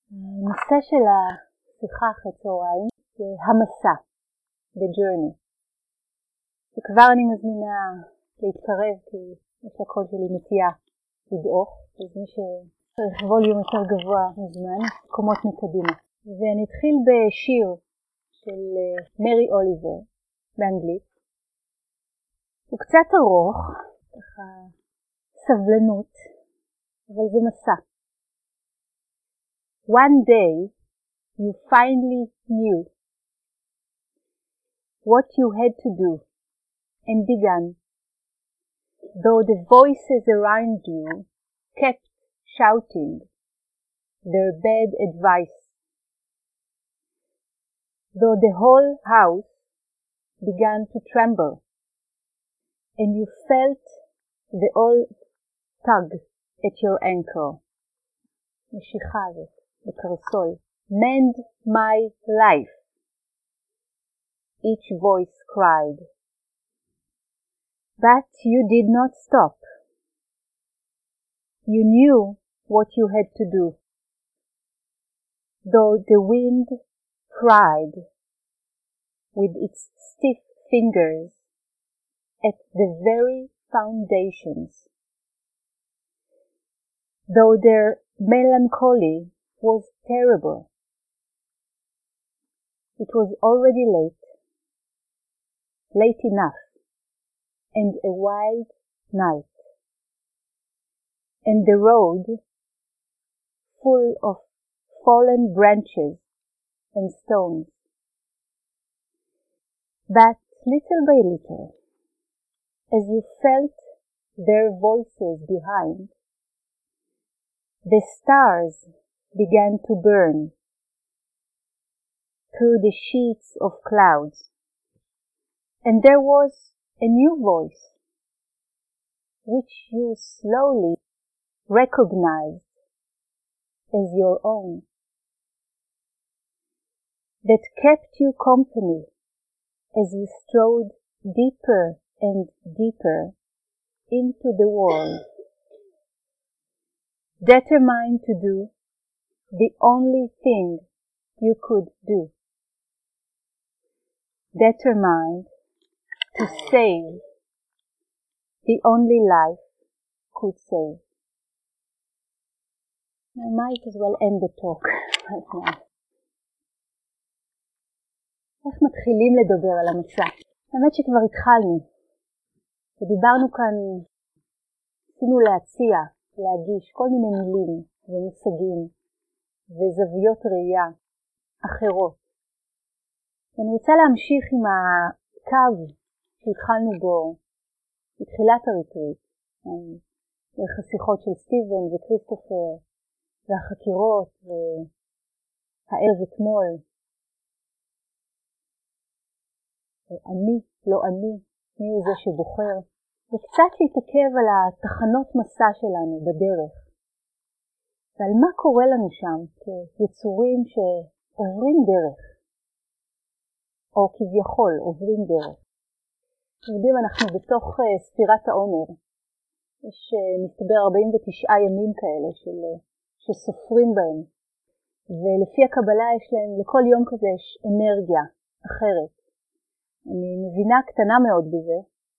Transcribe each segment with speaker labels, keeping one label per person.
Speaker 1: הנושא של השיחה אחרי צהריים זה המסע, the journey. וכבר אני מזמינה להתקרב כי יש לקול שלי נטייה לדעוך, אז מי שצריך ווליום יותר גבוה מזמן, קומות מקדימה. ואני אתחיל בשיר של מרי אוליבר באנגלית. הוא קצת ארוך, ככה סבלנות, אבל זה מסע. One day you finally knew what you had to do and began, though the voices around you kept shouting their bad advice, though the whole house began to tremble and you felt the old tug at your ankle. משיכה הזאת בקרסול. Mend my life, each voice cried. But you did not stop. You knew what you had to do, though the wind cried with its stiff fingers at the very foundations, though their melancholy was terrible. It was already late enough, and a wild night, and the road full of fallen branches and stones. But little by little, as you felt their voices behind, the stars began to burn through the sheets of clouds, and there was a new voice, which you slowly recognized as your own, that kept you company as you strode deeper and deeper into the world, determined to do the only thing you could do, determined to save the only life could save. I might as well end the talk right now. איך מתחילים לדבר על המסע? האמת שכבר התחלנו, ודיברנו כאן, ניסינו להציע, להגיש כל מיני מילים ומושגים וזוויות ראייה אחרות. ואני רוצה להמשיך עם הקו שהתחלנו בו בתחילת הריטריט, דרך השיחות של סטיבן וכריסטופר והחקירות והערב אתמול. אני, לא אני, מי הוא זה שבוחר, וקצת להתעכב על התחנות מסע שלנו בדרך, ועל מה קורה לנו שם כיצורים שעוברים דרך, או כביכול עוברים דרך. אתם יודעים, אנחנו בתוך ספירת העומר, יש מסתבר 49 ימים כאלה שסופרים בהם, ולפי הקבלה יש להם, לכל יום כזה יש אנרגיה אחרת. אני מבינה קטנה מאוד בזה,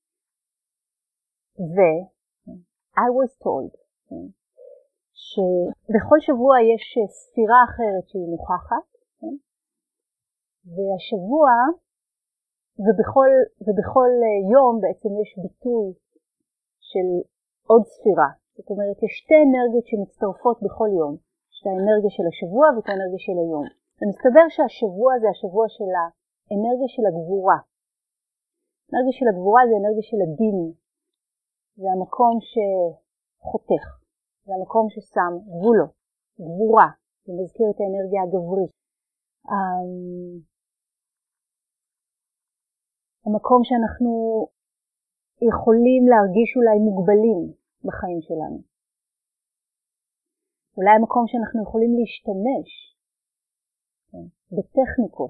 Speaker 1: I was told שבכל שבוע יש ספירה אחרת שהיא נוכחת, והשבוע ובכל יום בעצם יש ביטוי של עוד ספירה. זאת אומרת, יש שתי אנרגיות שמצטרפות בכל יום. יש את האנרגיה של השבוע ואת האנרגיה של היום. ומסתבר שהשבוע זה השבוע של האנרגיה של הגבורה. האנרגיה של הגבורה זה האנרגיה של הדין. זה המקום שחותך. זה המקום ששם גבולות, גבורה. זה מזכיר את האנרגיה הגברית. המקום שאנחנו יכולים להרגיש אולי מוגבלים בחיים שלנו. אולי המקום שאנחנו יכולים להשתמש בטכניקות.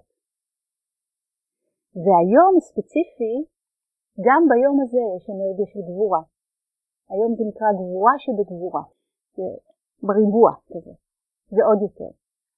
Speaker 1: והיום ספציפי, גם ביום הזה יש אנרגיה של גבורה. היום זה נקרא גבורה שבגבורה. זה בריבוע כזה. זה עוד יותר.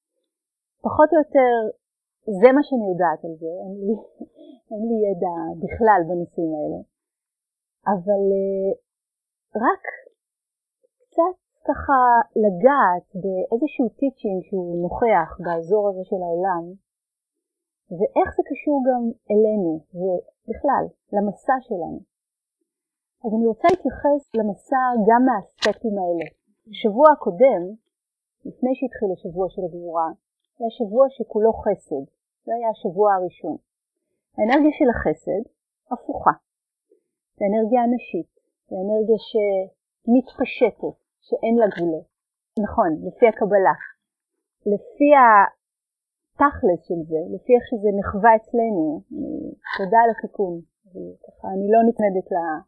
Speaker 1: פחות או יותר זה מה שאני יודעת על זה, אין לי ידע בכלל בנושאים האלה. אבל רק קצת ככה לגעת באיזשהו טיצ'ינג שהוא נוכח באזור הזה של העולם, ואיך זה קשור גם אלינו ובכלל למסע שלנו. אז אני רוצה להתייחס למסע גם מהאספקטים האלה. שבוע הקודם, לפני שהתחיל השבוע של הגבורה, היה שבוע שכולו חסד. זה היה השבוע הראשון. האנרגיה של החסד הפוכה. זה אנרגיה אנשית. זה אנרגיה שמתפשטת, שאין לה גבולות. נכון, לפי הקבלה. לפי התכלס של זה, לפי איך שזה נחווה אצלנו, תודה על התיקון. אני לא נתמדת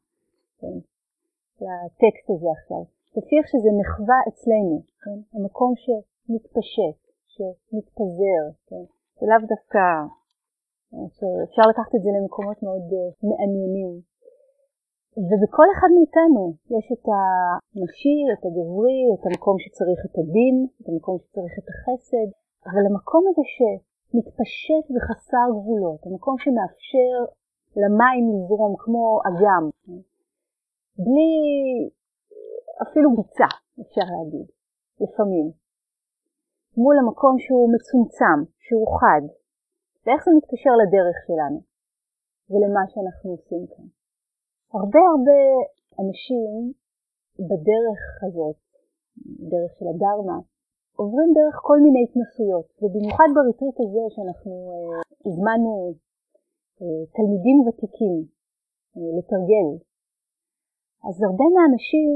Speaker 1: לטקסט הזה עכשיו. לפי איך שזה נחווה אצלנו, כן? המקום שמתפשט, שמתפזר, כן? ולאו דווקא, שאפשר לקחת את זה למקומות מאוד מעניינים. ובכל אחד מאיתנו יש את הנשי, את הגברי, את המקום שצריך את הדין, את המקום שצריך את החסד, אבל המקום הזה שמתפשט וחסר גבולות, המקום שמאפשר למים לזרום כמו אגם, בלי אפילו ביצה, אפשר להגיד, לפעמים. מול המקום שהוא מצומצם, שהוא חד, ואיך זה מתקשר לדרך שלנו, ולמה שאנחנו עושים כאן. הרבה אנשים בדרך הזאת, דרך של הדרמה, עוברים דרך כל מיני התנסויות, ובמיוחד בריטריט הזה שאנחנו הזמנו תלמידים ותיקים לתרגל. אז הרבה מהאנשים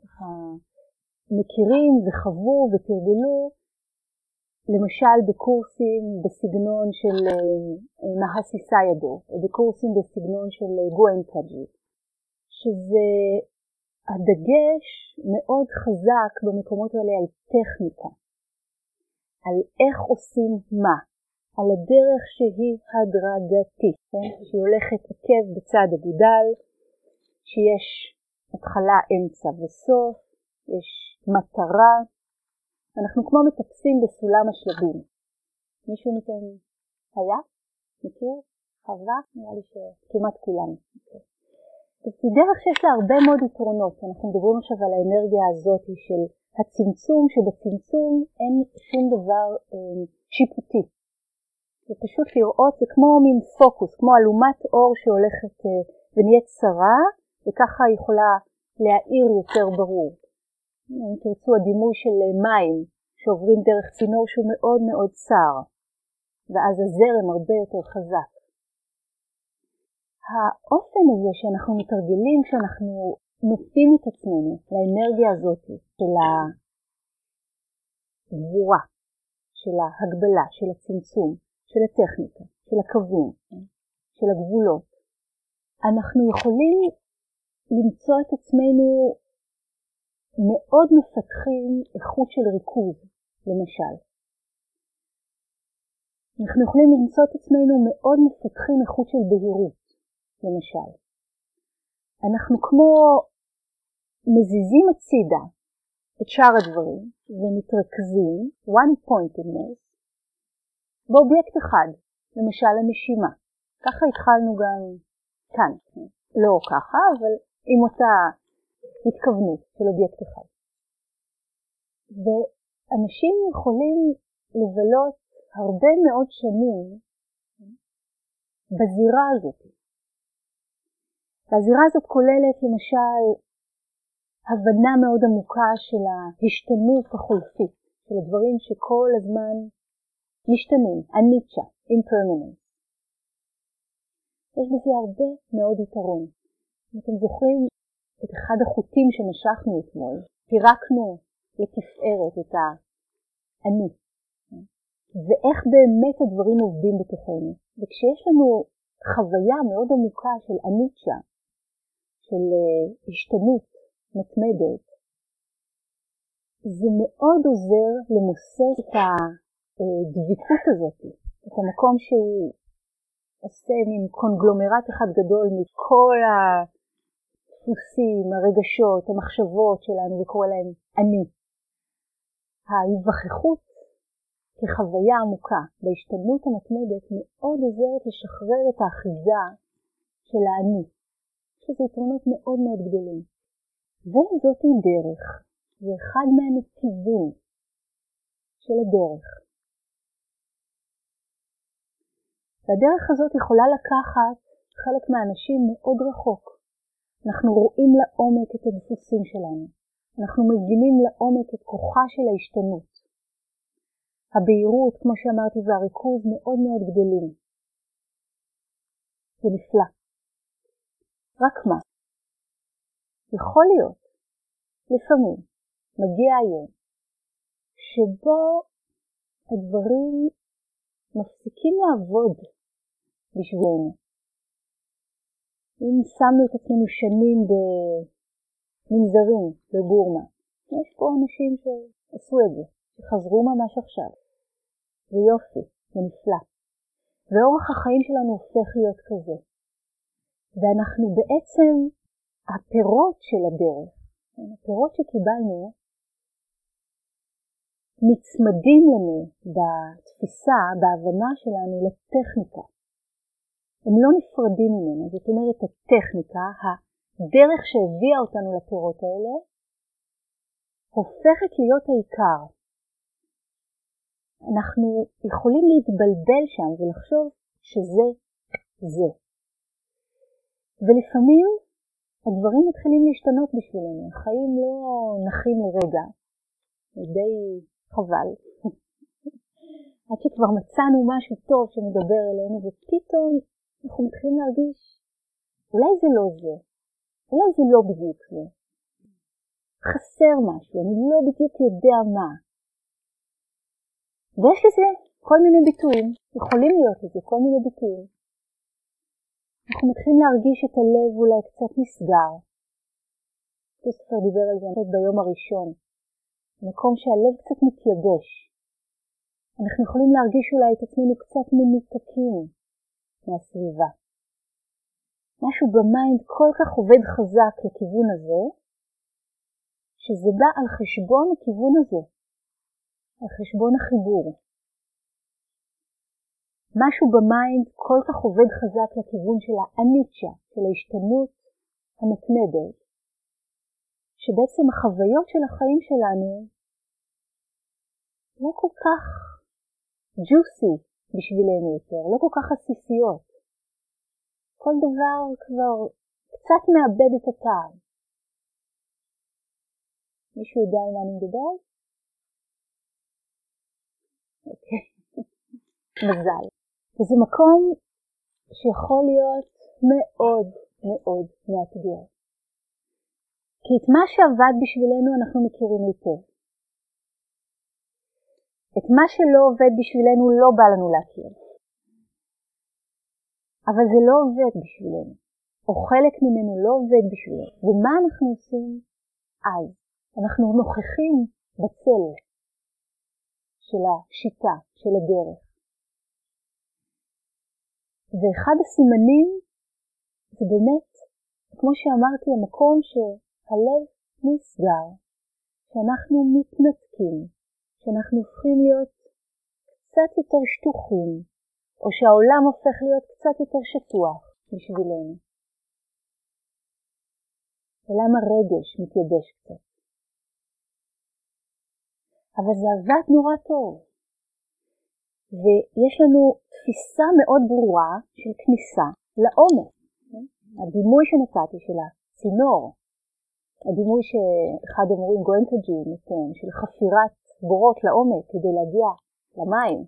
Speaker 1: מכירים וחוו ותרגלו, למשל בקורסים בסגנון של מהסי סיידו, או בקורסים בסגנון של גואנקאג'י, שזה הדגש מאוד חזק במקומות האלה על טכניקה, על איך עושים מה, על הדרך שהיא הדרגתית, כן? שהיא הולכת עקב בצד אגודל, שיש התחלה, אמצע וסוף, יש מטרה, אנחנו כמו מטפסים בסולם השלבים. מישהו מכם היה? מכיר? חווה? נראה לי שכמעט כולם. זו דרך שיש לה הרבה מאוד יתרונות. אנחנו מדברים עכשיו על האנרגיה הזאת של הצמצום, שבצמצום אין שום דבר שיפוטי. זה פשוט לראות, זה כמו מין פוקוס, כמו אלומת אור שהולכת ונהיית צרה, וככה היא יכולה להאיר יותר ברור. אם תרצו הדימוי של מים שעוברים דרך צינור שהוא מאוד מאוד צר, ואז הזרם הרבה יותר חזק. האופן הזה שאנחנו מתרגלים, שאנחנו נותנים את עצמנו לאנרגיה הזאת של הגבורה, של ההגבלה, של הצמצום, של הטכניקה, של הקווים, של הגבולות, אנחנו יכולים למצוא את עצמנו מאוד מפתחים איכות של ריכוז, למשל. אנחנו יכולים למצוא את עצמנו מאוד מפתחים איכות של בהירות, למשל. אנחנו כמו מזיזים הצידה את שאר הדברים ומתרכזים, one pointedness, באובייקט אחד, למשל הנשימה. ככה התחלנו גם כאן. לא ככה, אבל עם אותה התכוונות של אובייקט אחד. ואנשים יכולים לבלות הרבה מאוד שנים בזירה הזאת. והזירה הזאת כוללת למשל הבנה מאוד עמוקה של ההשתנות החולפית, של הדברים שכל הזמן משתנים, הניטשה, impermanence. יש בזה הרבה מאוד יתרון. אם אתם זוכרים את אחד החוטים שמשכנו אתמול, פירקנו לתפארת את האני, ואיך באמת הדברים עובדים בתוכנו. וכשיש לנו חוויה מאוד עמוקה של הניטשה, של השתנות מתמדת, זה מאוד עוזר למוסס את הדביקות הזאת, את המקום שהוא עושה מין קונגלומרט אחד גדול מכל הדפוסים, הרגשות, המחשבות שלנו, וקורא להם אני. ההיווכחות כחוויה עמוקה בהשתנות המתמדת מאוד עוזרת לשחרר את האחיזה של האני. יש לזה יתרונות מאוד מאוד גדולים. וזאת היא דרך. זה אחד מהנתיבים של הדרך. והדרך הזאת יכולה לקחת חלק מהאנשים מאוד רחוק. אנחנו רואים לעומק את הדפוסים שלנו. אנחנו מבינים לעומק את כוחה של ההשתנות. הבהירות, כמו שאמרתי, והריכוז מאוד מאוד גדולים. זה נפלא. רק מה? יכול להיות, לפעמים, מגיע היום, שבו הדברים מפסיקים לעבוד בשבילנו. אם שמנו את עצמנו שנים במנזרים בבורמה, יש פה אנשים שעשו את זה, שחזרו ממש עכשיו. זה יופי, זה נפלא. ואורח החיים שלנו הופך להיות כזה. ואנחנו בעצם, הפירות של הדרך, הפירות שקיבלנו, נצמדים לנו בתפיסה, בהבנה שלנו לטכניקה. הם לא נפרדים ממנו, זאת אומרת הטכניקה, הדרך שהביאה אותנו לפירות האלה, הופכת להיות העיקר. אנחנו יכולים להתבלבל שם ולחשוב שזה זה. ולפעמים הדברים מתחילים להשתנות בשבילנו, החיים לא נחים לרגע, די חבל. עד שכבר מצאנו משהו טוב שמדבר אלינו, ופתאום אנחנו מתחילים להרגיש, אולי זה לא זה, אולי זה לא בדיוק זה. חסר משהו, אני לא בדיוק יודע מה. ויש לזה כל מיני ביטויים, יכולים להיות לזה כל מיני ביטויים. אנחנו מתחילים להרגיש את הלב אולי קצת נסגר. כריסטופר דיבר על זה ביום הראשון. במקום שהלב קצת מתייבש. אנחנו יכולים להרגיש אולי את עצמנו קצת מנותקים מהסביבה. משהו במיינד כל כך עובד חזק לכיוון הזה, שזה בא על חשבון הכיוון הזה, על חשבון החיבור. משהו במיינד כל כך עובד חזק לכיוון של האניצ'ה, של ההשתנות המתמדת, שבעצם החוויות של החיים שלנו לא כל כך ג'וסי בשבילנו יותר, לא כל כך עסיסיות. כל דבר כבר קצת מאבד את הטעם. מישהו יודע על מה אני מדבר? אוקיי. מזל. וזה מקום שיכול להיות מאוד מאוד מאתגר. כי את מה שעבד בשבילנו אנחנו מכירים היטב. את מה שלא עובד בשבילנו לא בא לנו להכיר. אבל זה לא עובד בשבילנו. או חלק ממנו לא עובד בשבילנו. ומה אנחנו עושים אז? אנחנו נוכחים בצל של השיטה, של הדרך. ואחד הסימנים זה באמת, כמו שאמרתי, המקום שהלב נסגר, שאנחנו מתנתקים, שאנחנו הופכים להיות קצת יותר שטוחים, או שהעולם הופך להיות קצת יותר שטוח בשבילנו. עולם הרגש מתייבש קצת. אבל זה עבד נורא טוב. ויש לנו תפיסה מאוד ברורה של כניסה לעומק. הדימוי שנתתי של הצינור, הדימוי שאחד המורים גואנקג'י נותן, של חפירת בורות לעומק כדי להגיע למים.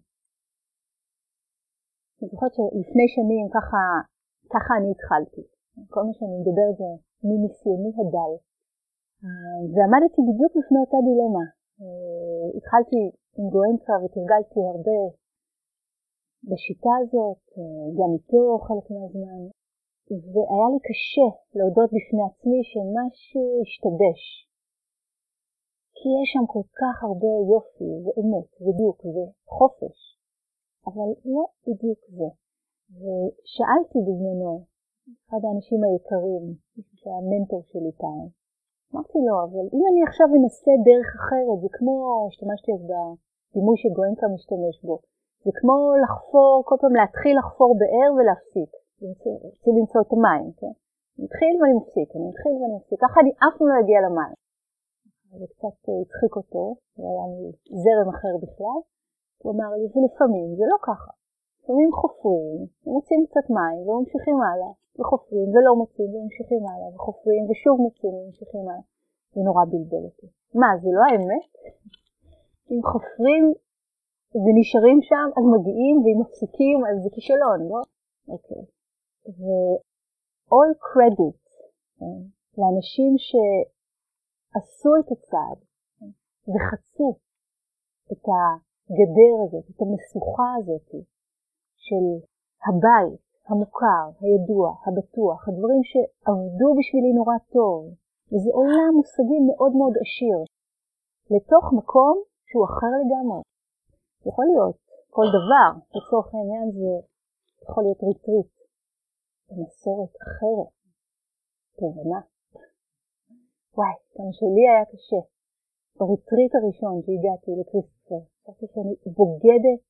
Speaker 1: אני זוכרת שלפני שנים ככה אני התחלתי. כל מה שאני מדבר זה מניסיוני הדל. ועמדתי בדיוק לפני אותה דילמה. התחלתי עם גואנקה ותרגלתי הרבה בשיטה הזאת, גם איתו חלק מהזמן. והיה לי קשה להודות בפני עצמי שמשהו השתבש. כי יש שם כל כך הרבה יופי ואמת ודיוק וחופש. אבל לא בדיוק זה. ושאלתי בזמנו, אחד האנשים היקרים, שהיה המנטור שלי פעם, אמרתי לו, אבל אם אני עכשיו אנסה דרך אחרת, זה כמו, השתמשתי אז דימוי שגואנקה משתמש בו. זה כמו לחפור, כל פעם להתחיל לחפור באר ולהפסיק. רוצים למצוא את המים, כן? אני מתחיל ואני מפסיק, אני מתחיל ואני מפסיק. ככה אני אף פעם לא אגיע למים. זה קצת הצחיק אותו, זה היה זרם אחר בכלל. הוא אמר לי, ולפעמים זה לא ככה. לפעמים חופרים, ומוצאים קצת מים, וממשיכים הלאה, וחופרים, ולא מוצאים, וממשיכים הלאה, וחופרים, ושוב מוצאים, וממשיכים הלאה. זה נורא בלבל אותי. מה, זה לא האמת? אם חופרים ונשארים שם, אז מגיעים, ואם מפסיקים, אז זה כישלון, לא? אוקיי. ו-all credit לאנשים שעשו את הצעד, וחצו את הגדר הזאת, את המשוכה הזאת, של הבית, המוכר, הידוע, הבטוח, הדברים שעבדו בשבילי נורא טוב, וזה עולם מושגים מאוד מאוד עשיר, לתוך מקום שהוא אחר לגמרי. יכול להיות כל דבר, לצורך העניין זה יכול להיות ריטריט, במסורת אחרת, תובנה. וואי, כמה שלי היה קשה. בריטריט הראשון שהגעתי לקריסטופר, חשבתי שאני בוגדת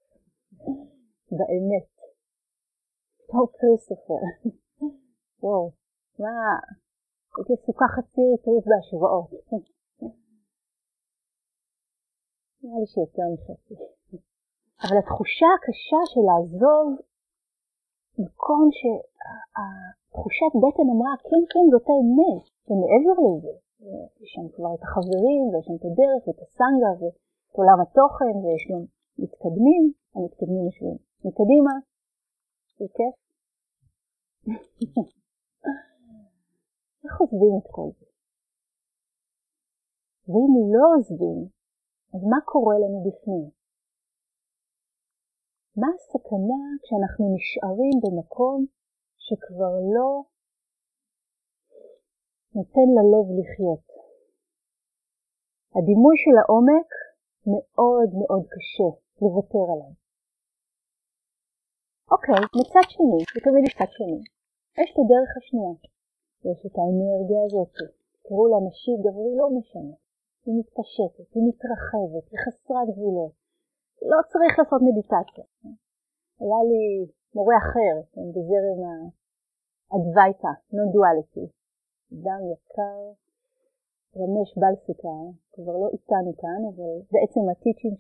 Speaker 1: באמת. טוב קריסטופר. וואו, מה? הייתי עסוקה חצי ריטריט בהשוואות. נראה לי שיותר מחצי. אבל התחושה הקשה של לעזוב מקום שהתחושת בטן אמרה, כן, כן, זאת האמת. ומעבר לזה, יש שם כבר את החברים, ויש שם את הדרך, ואת הסנגה, ואת עולם התוכן, ויש גם מתקדמים, המתקדמים יושבים מקדימה, זה כיף. איך עוזבים את כל זה? ואם לא עוזבים, אז מה קורה לנו בפנים? מה הסכנה כשאנחנו נשארים במקום שכבר לא נותן ללב לחיות? הדימוי של העומק מאוד מאוד קשה לוותר עליו. אוקיי, מצד שני, ותמיד יש צד שני, יש את הדרך השנייה. יש את האנרגיה הזאת. תראו לאנשים, גברי לא משנה. היא מתפשטת, היא מתרחבת, היא חסרת גבולות. לא צריך לעשות מדיטציה. היה לי מורה אחר, בזרם האדווייתא, non-duality. אדם יקר, רמש בלסיקה, כבר לא איתנו כאן, אבל בעצם הטיצ'ים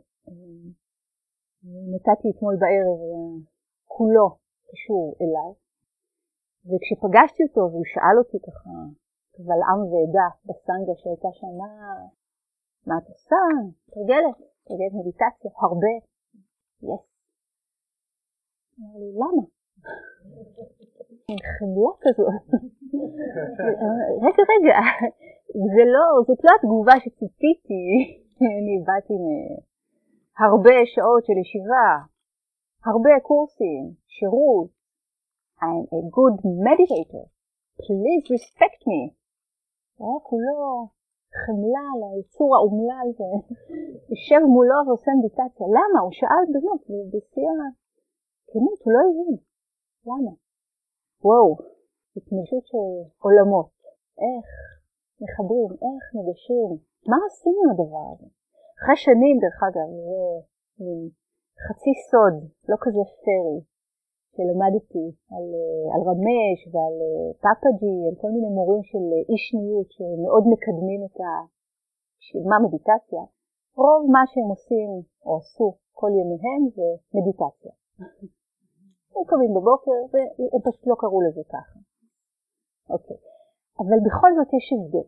Speaker 1: שנתתי אתמול בערב היה כולו קשור אליי. וכשפגשתי אותו והוא שאל אותי ככה, קבל עם ועדה בסנגה שהייתה שם, מה את עושה? תרגלת מדיטציה, הרבה. יס. אמר לי, למה? חמלה כזאת. רגע, זאת לא התגובה שציפיתי. אני באתי מהרבה שעות של ישיבה, הרבה קורסים, שירות. I'm a good meditator. Please respect me. היה כולו חמלה ליצור האומלל ויושב מולו ועושה מדיטציה. למה? הוא שאל באמת, ובשיא הכנות, הוא לא הבין. למה? וואו, התנגשות של עולמות. איך מחברים, איך מגשרים. מה עושים עם הדבר הזה? אחרי שנים, דרך אגב, זה חצי סוד, לא כזה פרי, שלמדתי על רמש ועל פאפאג'י, על כל מיני מורים של אישניות שמאוד מקדמים את מה מדיטציה. רוב מה שהם עושים או עשו כל ימיהם זה מדיטציה. הם קמים בבוקר והם פשוט לא קראו לזה ככה. אוקיי. אבל בכל זאת יש הבדל.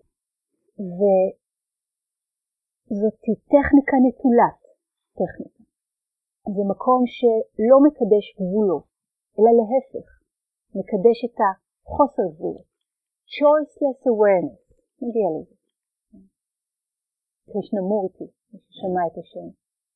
Speaker 1: וזאת טכניקה נטולת טכניקה. זה מקום שלא מקדש גבולות, אלא להפך, מקדש את החוסר גבולות. Choiceless awareness. נגיע לזה. קרישנמורטי, מי ששמע את השם.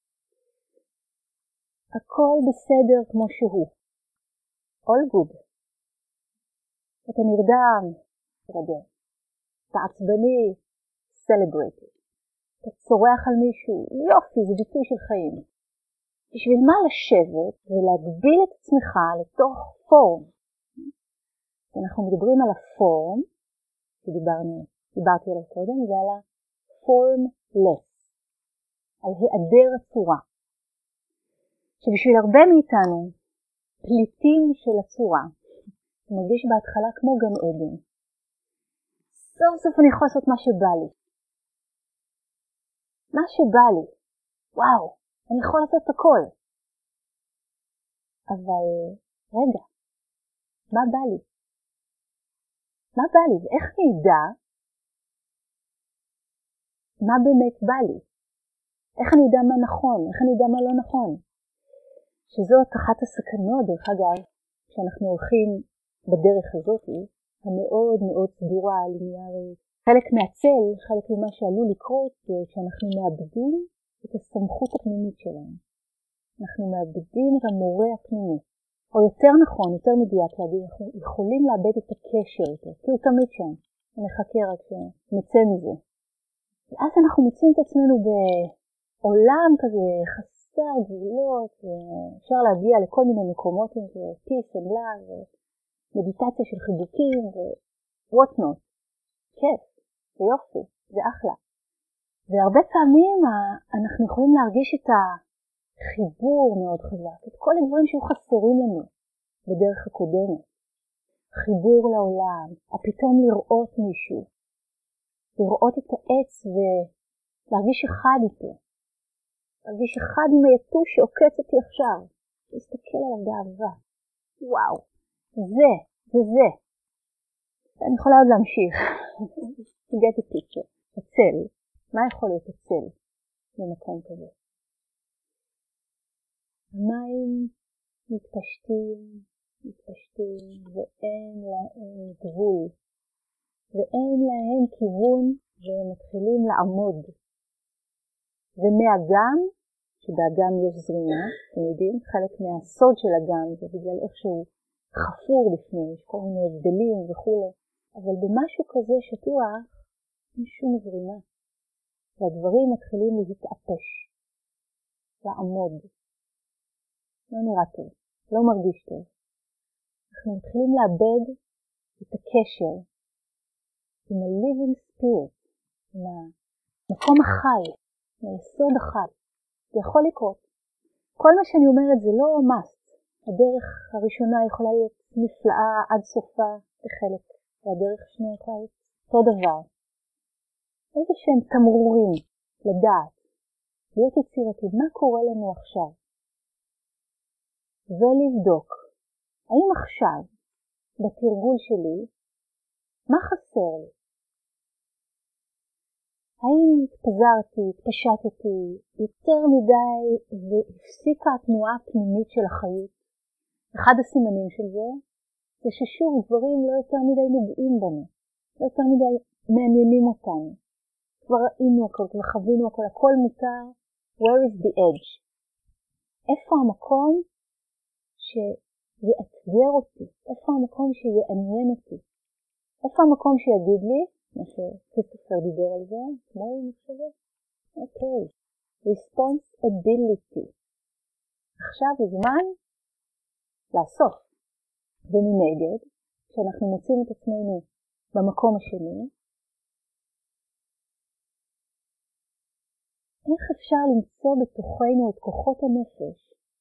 Speaker 1: הכל בסדר כמו שהוא. All good. אתה נרדם, תרדם. אתה עצבני, celebrate it. אתה צורח על מישהו, יופי, זה ביטוי של חיים. בשביל מה לשבת ולהגביל את עצמך לתוך פורם? אנחנו מדברים על הפורם, שדיברתי עליו קודם, זה על ה-formless. על היעדר הצורה. שבשביל הרבה מאיתנו, פליטים של הצורה, זה מרגיש בהתחלה כמו גן עדן. סוף סוף אני יכול לעשות מה שבא לי. מה שבא לי. וואו, אני יכול לעשות הכל. אבל רגע, מה בא לי? מה בא לי? ואיך אני אדע מה באמת בא לי? איך אני אדע מה נכון? איך אני אדע מה לא נכון? שזאת אחת הסכנות, דרך אגב, כשאנחנו הולכים בדרך הזאת, המאוד מאוד סדורה, ליניארית. חלק מהצל, חלק ממה שעלול לקרות, זה כשאנחנו מאבדים את הסמכות הפנימית שלנו. אנחנו מאבדים את המורה הפנימי. או יותר נכון, יותר מדויק להגיד, אנחנו יכולים לאבד את הקשר איתו, כי הוא תמיד שם. הוא מחכה רק שנצא מזה. ואז אנחנו מוצאים את עצמנו בעולם כזה חסר גבולות, אפשר להגיע לכל מיני מקומות עם זה, peace and love, מדיטציה של חיבוקים ו-what not. כיף, זה יופי, זה אחלה. והרבה פעמים אנחנו יכולים להרגיש את החיבור מאוד חזק, את כל הדברים שהיו חסרים לנו בדרך הקודמת. חיבור לעולם, הפתאום לראות מישהו, לראות את העץ ולהרגיש אחד איתו. להרגיש אחד עם היתוש שעוקץ אותי עכשיו. להסתכל עליו באהבה. וואו, זה. אני יכולה עוד להמשיך. To get a picture. הצל. מה יכול להיות הצל במקום כזה? המים מתפשטים ואין להם גבול. ואין להם כיוון והם מתחילים לעמוד. ומהאגם, שבאגם יש זרימה, אתם יודעים, חלק מהסוד של האגם זה בגלל איך שהוא חפור בפנים, יש כל מיני הבדלים וכו'. אבל במשהו כזה שטוח, אין שום זרימה. והדברים מתחילים להתאפש, לעמוד. לא נראה טוב, לא מרגיש טוב. אנחנו מתחילים לאבד את הקשר עם ה-living spirit, עם המקום החי, מהיסוד החי. זה יכול לקרות. כל מה שאני אומרת זה לא must. הדרך הראשונה יכולה להיות נפלאה עד סופה בחלק, והדרך השנייה יכולה להיות אותו דבר. איזה שהם תמרורים לדעת, להיות יצירתי, מה קורה לנו עכשיו? ולבדוק, האם עכשיו, בתרגול שלי, מה חסר לי? האם התפזרתי, התפשטתי יותר מדי והפסיקה התנועה הפנימית של החיות? אחד הסימנים של זה, זה ששוב דברים לא יותר מדי נוגעים בנו, לא יותר מדי מעניינים אותנו. כבר ראינו הכל, כבר חווינו הכל, הכל מותר. Where is the edge? איפה המקום שיאתגר אותי? איפה המקום שיעניין אותי? איפה המקום שיגיד לי? מה שכריסטופר דיבר על זה, כמו אני חושבת. אוקיי. Responsibility. עכשיו הזמן לעשות. ומנגד, כשאנחנו מוצאים את עצמנו במקום השני, איך אפשר למצוא בתוכנו את כוחות הנפש,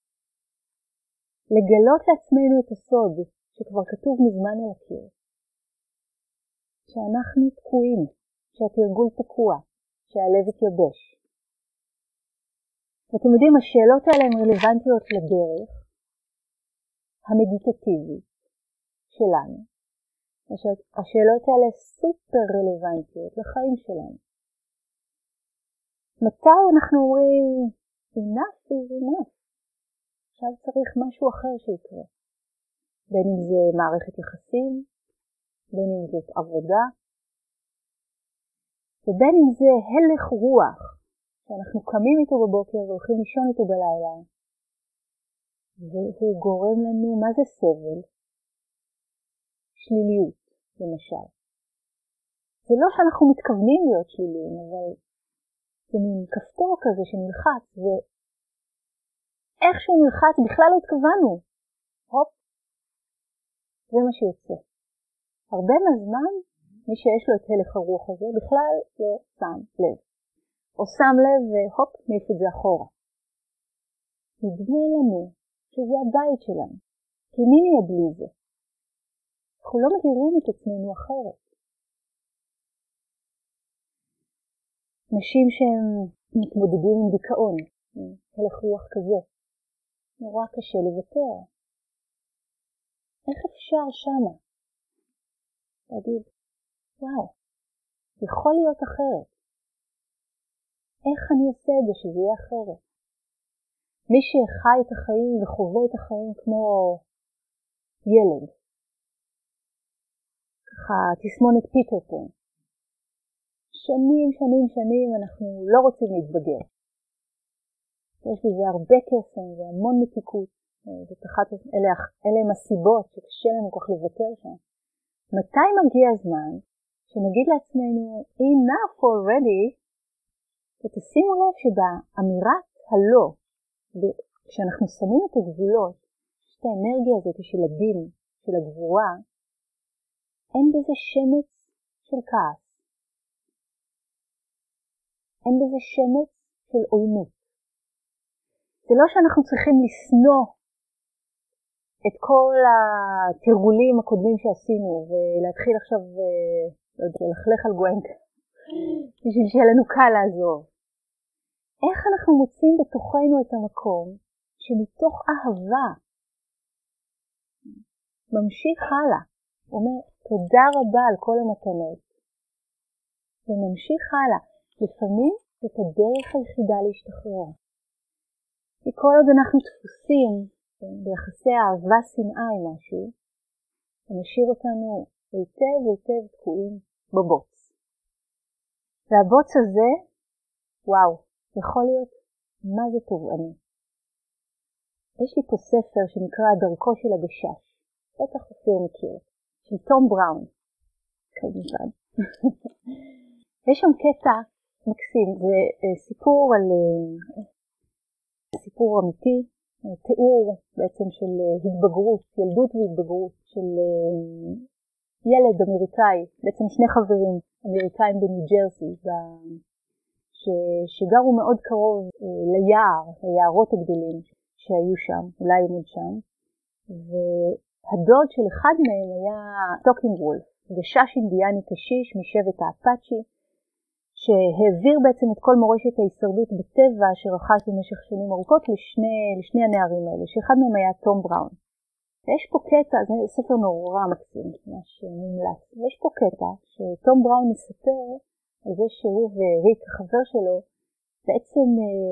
Speaker 1: לגלות לעצמנו את הסוד שכבר כתוב מזמן על הקיר, שאנחנו תקועים, שהתרגול תקוע, שהלב יתייבש. ואתם יודעים, השאלות האלה הן רלוונטיות לדרך המדיטטיבית שלנו. השאלות האלה סופר רלוונטיות לחיים שלנו. מתי אנחנו אומרים, enough is enough? עכשיו צריך משהו אחר שיקרה. בין אם זה מערכת יחסים, בין אם זאת עבודה, ובין אם זה הלך רוח, שאנחנו קמים איתו בבוקר והולכים לישון איתו בלילה, והוא גורם לנו, מה זה סבל? שליליות, למשל. זה לא שאנחנו מתכוונים להיות שליליים, אבל זה מין כפתור כזה שנלחץ, ואיך שהוא נלחץ בכלל לא התכוונו. הופ, זה מה שיוצא. הרבה מהזמן, מי שיש לו את הלך הרוח הזה, בכלל לא שם לב. או שם לב והופ, מעיף את זה אחורה. נדמה לנו שזה הבית שלנו, כי מי נהיה בלי זה? אנחנו לא מכירים את עצמנו אחרת. נשים שהם מתמודדים עם דיכאון, הלך רוח כזה, נורא קשה לוותר. איך אפשר שמה? להגיד, וואו, יכול להיות אחרת. איך אני עושה את זה שזה יהיה אחרת? מי שחי את החיים וחווה את החיים כמו ילד. ככה תסמונת פיטר פן. שנים אנחנו לא רוצים להתבגר. יש בזה הרבה קסם והמון מתיקות. אלה הם הסיבות שקשה לנו כך לוותר שם. מתי מגיע הזמן שנגיד לעצמנו enough already, ותשימו לב שבאמירת הלא, כשאנחנו שמים את הגבולות, יש את האנרגיה הזאת של הדין, של הגבורה, אין בזה שמץ של כעס. אין בזה שמץ של עוינות. זה לא שאנחנו צריכים לסנוע את כל התרגולים הקודמים שעשינו, ולהתחיל עכשיו ללכלך על גואנק, בשביל שיהיה לנו קל לעזוב. איך אנחנו מוצאים בתוכנו את המקום שמתוך אהבה ממשיך הלאה, אומר תודה רבה על כל המתנות, וממשיך הלאה. לפעמים זאת הדרך היחידה להשתחרר. כי כל עוד אנחנו תפוסים ביחסי אהבה שנאה עם משהו, זה משאיר אותנו היטב תקועים בבוץ. והבוץ הזה, וואו, יכול להיות מה זה תובעני. יש לי פה ספר שנקרא דרכו של הגשש, בטח אופיר מכיר, של תום בראון, כמובן. יש שם קטע מקסים, זה סיפור אמיתי, תיאור בעצם של התבגרות, ילדות והתבגרות של ילד אמריקאי, בעצם שני חברים אמריקאים בניו ג'רסי, שגרו מאוד קרוב ליערות הגדולים שהיו שם, אולי הם עוד שם, והדוד של אחד מהם היה טוקינג וולף, גשש אינדיאני קשיש משבט האפאצ'י, שהעביר בעצם את כל מורשת ההישרדות בטבע שרכש במשך שנים ארוכות לשני הנערים האלה, שאחד מהם היה תום בראון. ויש פה קטע, זה ספר נורא מקסים, ממש מומלץ, ויש פה קטע שתום בראון מספר על זה שהוא וריק, החבר שלו, בעצם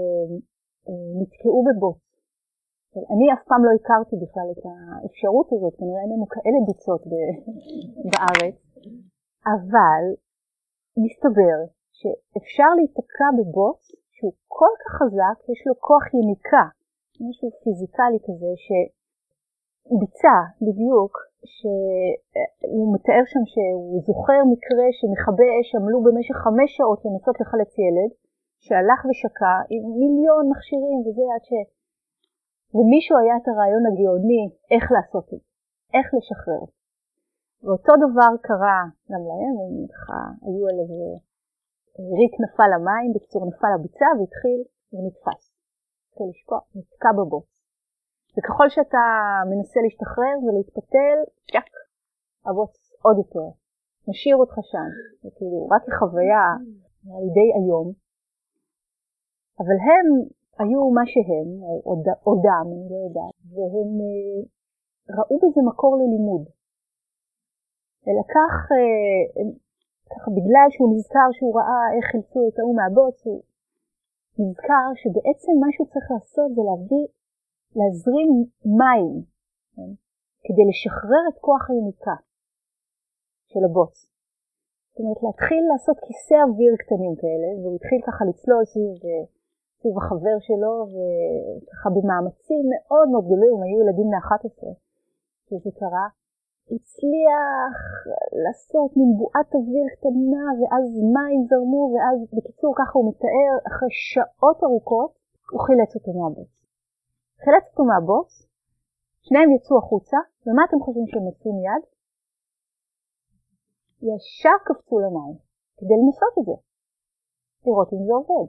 Speaker 1: נתקעו בבוץ. אני אף פעם לא הכרתי בכלל את האפשרות הזאת, כנראה אין לנו כאלה ביצות בארץ, אבל מסתבר שאפשר להתקע בבוץ שהוא כל כך חזק, יש לו כוח יניקה, משהו פיזיקלי כזה, שביצע בדיוק, שהוא מתאר שם שהוא זוכר מקרה שמכבי אש עמלו במשך 5 שעות לנסות לחלץ ילד, שהלך ושקע עם מיליון מכשירים וזה עד ומישהו היה את הרעיון הגאוני איך לעשות את זה, איך לשחרר. ואותו דבר קרה גם להם, הם היו על איזה ריק נפל למים, בקצור נפל לביצה והתחיל ונתפס. התחיל לשקוע, נתקע בבוץ. וככל שאתה מנסה להשתחרר ולהתפתל, צ'ק, הבוץ עוד יותר. משאיר אותך שם. זה כאילו רק כחוויה על ידי היום. אבל הם היו מה שהם, או דם, אני לא יודעת, והם ראו בזה מקור ללימוד. ולקח, ככה בגלל שהוא נזכר שהוא ראה איך חילצו את ההוא מהבוץ, הוא נזכר שבעצם מה שהוא צריך לעשות זה להזרים מים, כן? כדי לשחרר את כוח היניקה של הבוץ. זאת אומרת, להתחיל לעשות כיסא אוויר קטנים כאלה, והוא התחיל ככה לצלול סביב החבר שלו, וככה במאמצים מאוד מאוד גדולים, היו ילדים בני 11, שזה קרה, הצליח לעשות מין בועת אוויר קטנה, ואז מים זרמו, ואז בקיצור ככה הוא מתאר, אחרי שעות ארוכות, הוא חילץ אותו מהבוץ. חילץ אותו מהבוץ, שניהם יצאו החוצה, ומה אתם חושבים שהם יצאו מיד? ישר קפצו למים, כדי לנסות את זה. לראות אם זה עובד.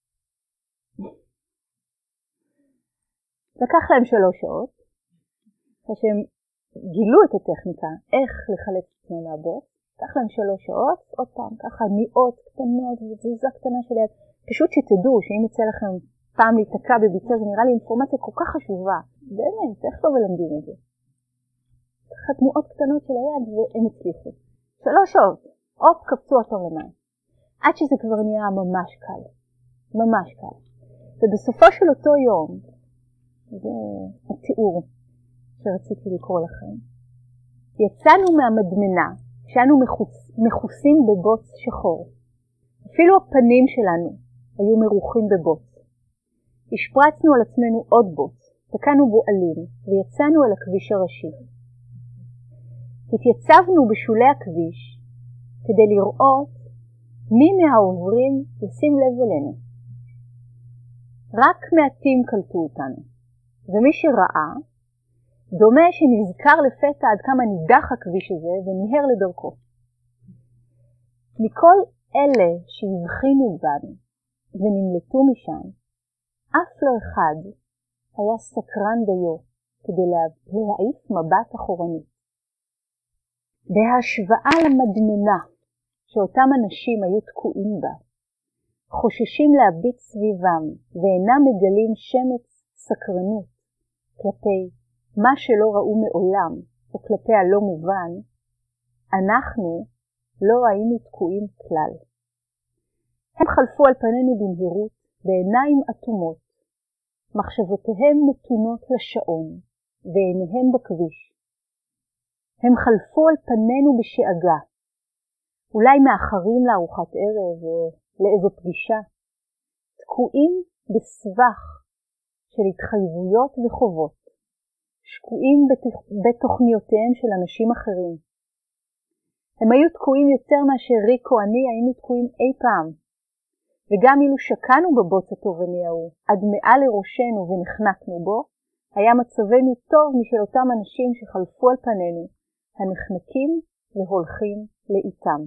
Speaker 1: לקח להם 3 שעות, אחרי שהם גילו את הטכניקה, איך לחלץ את עצמם מהבוץ, לקח להם 3 שעות, עוד פעם, ככה מיעות קטנות ותזוזה קטנה של יד, פשוט שתדעו שאם יצא לכם פעם להתקע בביצה, זה נראה לי אינפורמציה כל כך חשובה, באמת, איך לא מלמדים את זה? ככה תנועות קטנות של היד והם הצליחו. 3 שעות, הופ, קפצו אותם למים, עד שזה כבר נהיה ממש קל, ממש קל. ובסופו של אותו יום, זה התיאור שרציתי לקרוא לכם. יצאנו מהמדמנה, כשאנו מחוסים בבוץ שחור. אפילו הפנים שלנו היו מרוחים בבוץ. השפרצנו על עצמנו עוד בוץ, תקענו בו עלים ויצאנו אל הכביש הראשי. התייצבנו בשולי הכביש כדי לראות מי מהעוברים ישים לב אלינו. רק מעטים קלטו אותנו. ומי שראה, דומה שנזכר לפתע עד כמה נידח הכביש הזה וניהר לדרכו. מכל אלה שהבחינו בנו ונמלטו משם, אף לא אחד היה סקרן דיו כדי להעיף מבט אחורנית. בהשוואה למדמנה שאותם אנשים היו תקועים בה, חוששים להביט סביבם ואינם מגלים שמץ סקרנות כלפי מה שלא ראו מעולם או כלפי הלא מובן, אנחנו לא היינו תקועים כלל. הם חלפו על פנינו במהירות בעיניים אטומות, מחשבותיהם נתונות לשעון ועיניהם בכביש. הם חלפו על פנינו בשאגה, אולי מאחרים לארוחת ערב או לאיזו פגישה, תקועים בסבך של התחייבויות וחובות, שקועים בתוכניותיהם של אנשים אחרים. הם היו תקועים יותר מאשר ריק או אני היינו תקועים אי פעם, וגם אילו שקענו בבוץ התובעני ההוא עד מעל לראשנו ונחנקנו בו, היה מצבנו טוב משל אותם אנשים שחלפו על פנינו, הנחנקים והולכים לאיתם.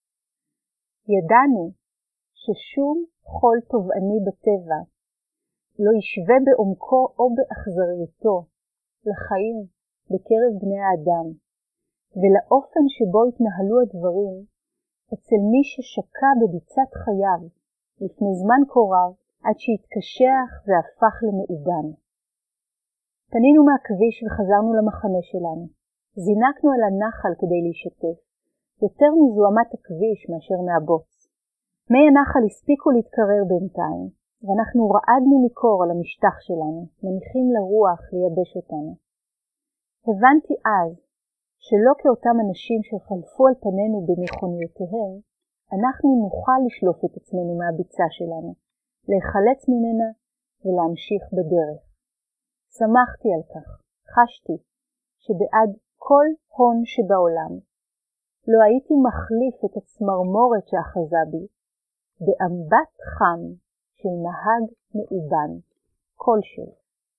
Speaker 1: ידענו ששום חול תובעני בטבע לא ישווה בעומקו או באכזריותו לחיים בקרב בני האדם, ולאופן שבו התנהלו הדברים אצל מי ששקע בביצת חייו לפני זמן קורב עד שהתקשח והפך למאובן. פנינו מהכביש וחזרנו למחנה שלנו. זינקנו על הנחל כדי להשתף, יותר מזוהמת הכביש מאשר מהבוץ. מי הנחל הספיקו להתקרר בינתיים, ואנחנו רעדנו מקור על המשטח שלנו, מניחים לרוח לייבש אותנו. הבנתי אז שלא כאותם אנשים שחלפו על פנינו במכוניותיהם, אנחנו נוכל לשלוף את עצמנו מהביצה שלנו, להיחלץ ממנה ולהמשיך בדרך. שמחתי על כך, חשתי שבעד כל הון שבעולם לא הייתי מחליף את הצמרמורת שאחזה בי באמבט חם של נהג מאובן כלשהו.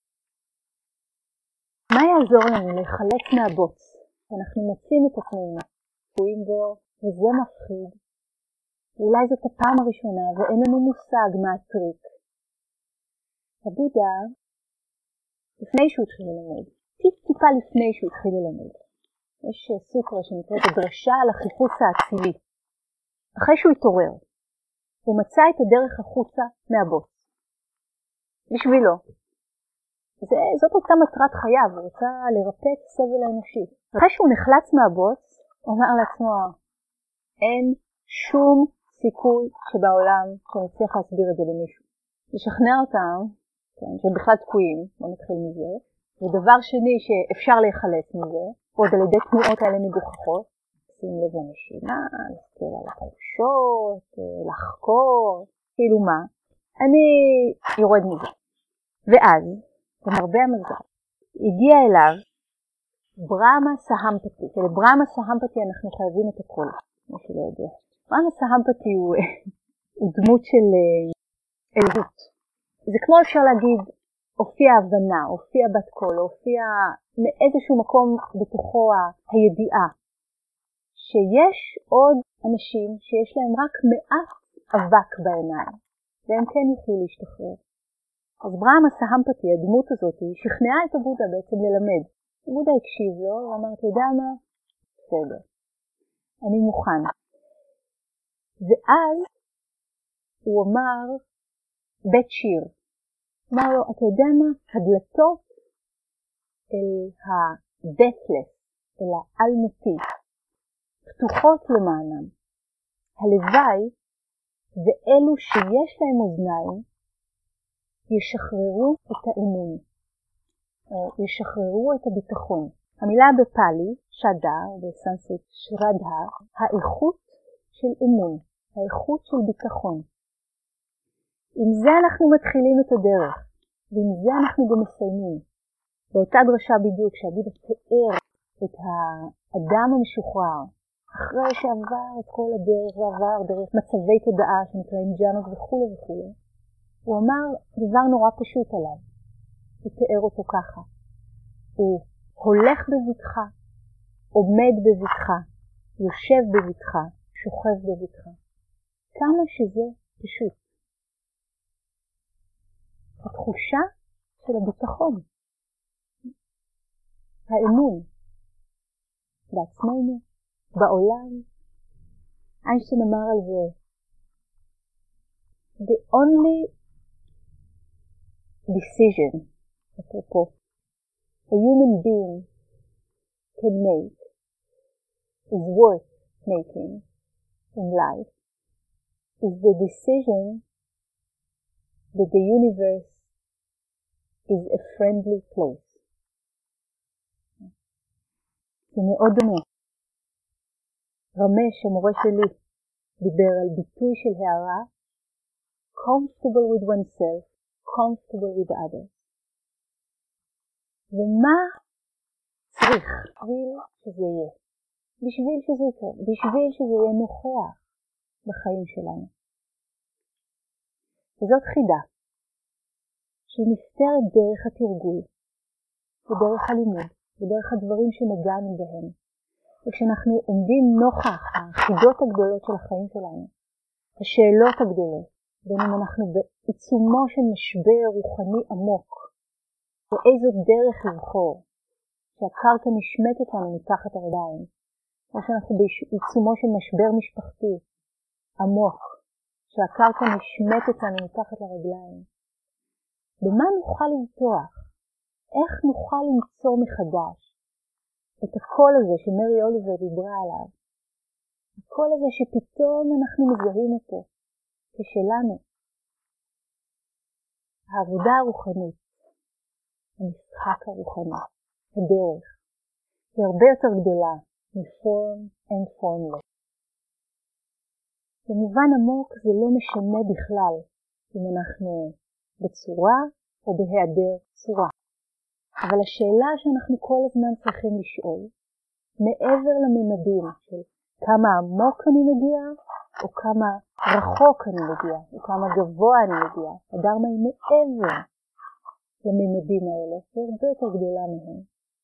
Speaker 1: מה יעזור לנו להיחלץ מהבוץ? אנחנו מוצאים את עצמנו, תקועים בו, וזה מפחיד. אולי זאת הפעם הראשונה ואין לנו מושג מה הטריק. הבודה, לפני שהוא התחיל ללמד, טיפה לפני שהוא התחיל ללמד, יש סוטרה שנקראת הדרשה על החיפוש האצילי. אחרי שהוא התעורר, הוא מצא את הדרך החוצה מהבוץ. בשבילו. זאת הייתה מטרת חייו, הוא רצה לרפא את הסבל האנושי. אחרי שהוא נחלץ מהבוץ, הוא אמר לעצמו, אין שום סיכוי שבעולם שנצליח להסביר את זה למישהו. לשכנע אותם, כן, שהם בכלל תקועים, בוא נתחיל מזה, ודבר שני שאפשר להיחלץ מזה, עוד על ידי תנועות האלה מגוחכות, שים לב לנשימה, להסתכל על החלשות, לחקור, כאילו מה, אני יורד מזה. ואז, במרבה המזל, הגיע אליו ברמה סהמפתי, ולברמה סהמפתי אנחנו חייבים את הכל, מי שלא יודע. ברמה סהמפתי הוא דמות של אלוהות. זה כמו אפשר להגיד, הופיע הבנה, הופיע בת קול, הופיע מאיזשהו מקום בתוכו הידיעה, שיש עוד אנשים שיש להם רק מעט אבק בעיניים, והם כן יוכלו להשתחרר. אז ברהמה סהמפתי, הדמות הזאת, שכנעה את הבודה בעצם ללמד. הבודה הקשיב לו, ואמר, אתה יודע מה? בסדר, אני מוכן. ואז הוא אמר, בית שיר. אמר לו, אתה יודע מה? הדלתות אל ה-deathless, אל האלמותי, פתוחות למענם. הלוואי ואלו שיש להם אוזניים ישחררו את האמון, או ישחררו את הביטחון. המילה בפאלי, שדה, או בסנסקריט שרדה, האיכות של אמון, האיכות של ביטחון. עם זה אנחנו מתחילים את הדרך, ועם זה אנחנו גם מסיימים. באותה דרשה בדיוק, שהבודה תיאר את האדם המשוחרר, אחרי שעבר את כל הדרך ועבר דרך מצבי תודעה שנקראים ג'אנות וכו' וכו'. הוא אמר דבר נורא פשוט עליו. הוא תיאר אותו ככה. הוא הולך בבטחה, עומד בבטחה, יושב בבטחה, שוכב בבטחה. כמה שזה פשוט. התחושה של הביטחון. האמון בעצמנו, בעולם. איינשטיין אמר על זה, the only decision, אפרופו, a human being can make is worth making in life is the decision that the universe is a friendly place. זה מאוד דומה. רמש, המורה שלי, דיבר על ביטוי של הערה, comfortable with oneself, comfortable with others. ומה צריך בשביל שזה יהיה? בשביל שזה יקרה, בשביל שזה יהיה נוכח בחיים שלנו. וזאת חידה, שהיא נפתרת דרך התרגול, ודרך הלימוד, ודרך הדברים שנגענו בהם. וכשאנחנו עומדים נוכח החידות הגדולות של החיים שלנו, השאלות הגדולות, בין אם אנחנו בעיצומו של משבר רוחני עמוק, ואיזו דרך לבחור, שהקרקע נשמטת לנו מתחת הרגליים, או שאנחנו בעיצומו של משבר משפחתי עמוק, שהקרקע נשמטת לנו מתחת לרגליים. במה נוכל לבטוח? איך נוכל למצוא מחדש את הקול הזה שמרי אוליבר דיברה עליו? הקול הזה שפתאום אנחנו מזהים אותו כשלנו. העבודה הרוחנית, המשחק הרוחני, הדרך, היא הרבה יותר גדולה מפורם and formless. במובן עמוק זה לא משנה בכלל אם אנחנו בצורה או בהיעדר צורה. אבל השאלה שאנחנו כל הזמן צריכים לשאול, מעבר לממדים של כמה עמוק אני מגיע, או כמה רחוק אני מגיע, או כמה גבוה אני מגיע, הדרמה היא מעבר לממדים האלה, היא הרבה יותר גדולה מהם.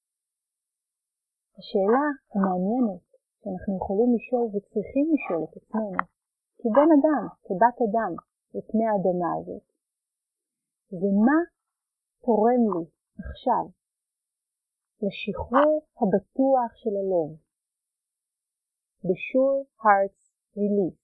Speaker 1: השאלה המעניינת שאנחנו יכולים לשאול וצריכים לשאול את עצמנו, כבן אדם, כבת אדם, לפני האדמה הזאת, זה מה תורם לי עכשיו לשחרור הבטוח של הלב, the sure heart's release.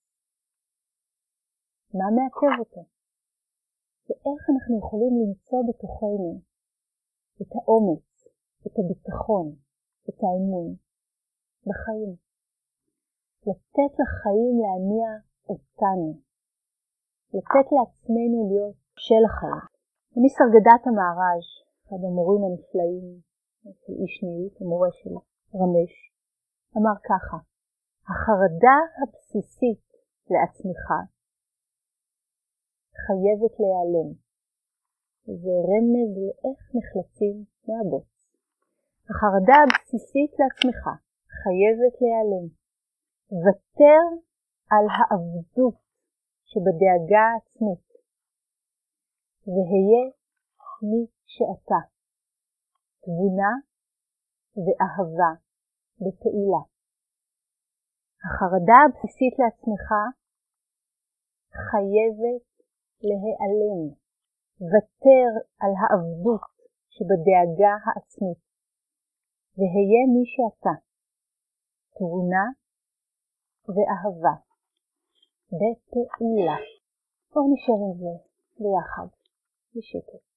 Speaker 1: מה מעכב אותו? ואיך אנחנו יכולים למצוא בתוכנו את האומץ, את הביטחון, את האמון בחיים. לתת לחיים להניע אותנו. לתת לעצמנו להיות של החיים. אני סרגדת המערז', אחד המורים הנפלאים של איש ניות, המורה של רמש, אמר ככה, החרדה הבסיסית לעצמך חייבת להיעלם. זה רמז לאיך נחלצים מהבוץ. החרדה הבסיסית לעצמך חייבת להיעלם. ותר על העבדות שבדאגה העצמית, והיה מי שאתה, תבונה ואהבה בפעולה. החרדה הבסיסית לעצמך חייבת להיעלם. ותר על העבדות שבדאגה העצמית. והיה מי שאתה. תבונה ואהבה. בפעולה. בואו נשב עם זה ביחד, בשקט.